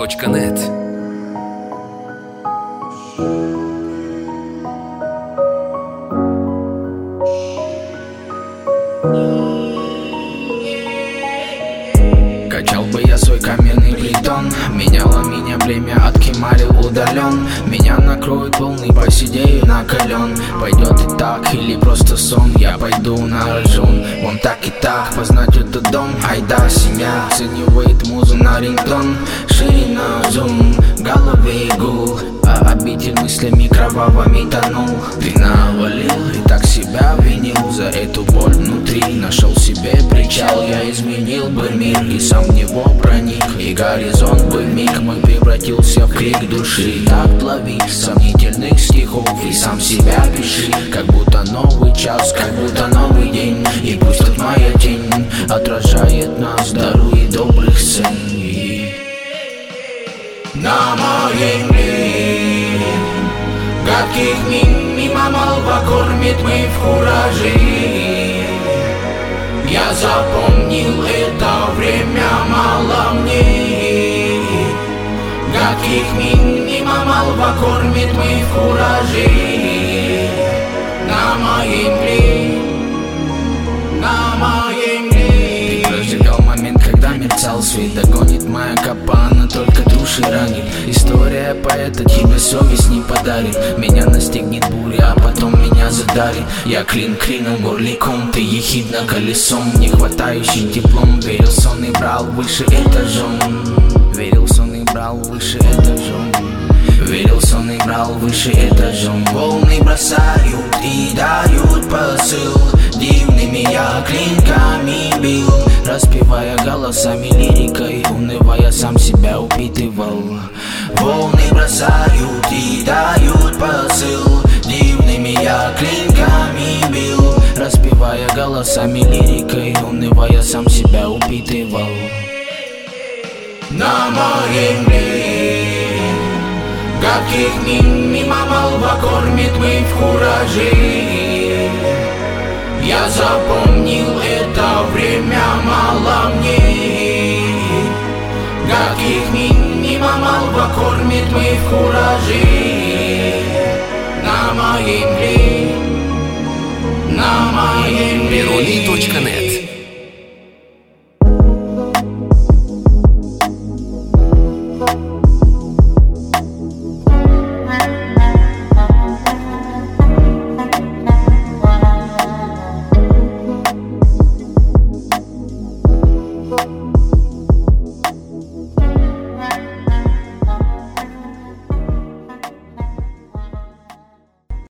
Перуни.нет. Качал бы я свой каменный притон, меняло меня время от Кемари удален. Меня накроет волны, посидею накален. Пойдет и так, или просто сон, я пойду на рожон. Вам так и так познать этот дом, айда семья оценивает музу на рингтон. Ширина зум, головы гул, а обитель мыслями кровавыми тонул. Ты навалил и так себя винил за эту боль внутри. Нашел себе причал, я изменил бы мир и сам в него проник. И горизонт бы миг мой превратился в крик души. Так лови сомнительных стихов и сам себя пиши. Как будто новый час, как будто новый день. И пусть тут моя тень отражает нас, дарует добрых сцен. На моей мле гадких мимо молва кормит мы в куражи. Я запомнил это время, мало мне. Гадких мимо молва кормит мы в куражи. На моей мле, на моей мле. Ты прожигал момент, когда мерцал свет. Догонит моя капа, она только души ранит. История поэта тебе совесть не подарит. Меня настигнет буря, а потом меня задарит. Я клин клином, горликом, ты ехидно колесом. Не хватающий теплом, верил сон и брал выше этажом. Верил сон и брал выше этажом. Верил сон и брал выше этажом. Волны бросают и дают посыл. Дивными я клинками бил, распевая голосами лирикой, унывая сам себя упитывал. Волны бросают и дают посыл. Дивными я клинками бил, распевая голосами лирикой, унывая сам себя упитывал. На моей мле гадких мимо молва кормит мы в куражи. Я запомнил это время, мало мне. Гадких мимо молва кормит мы в куражи. На моей мле, на моей мле. Перуни.нет.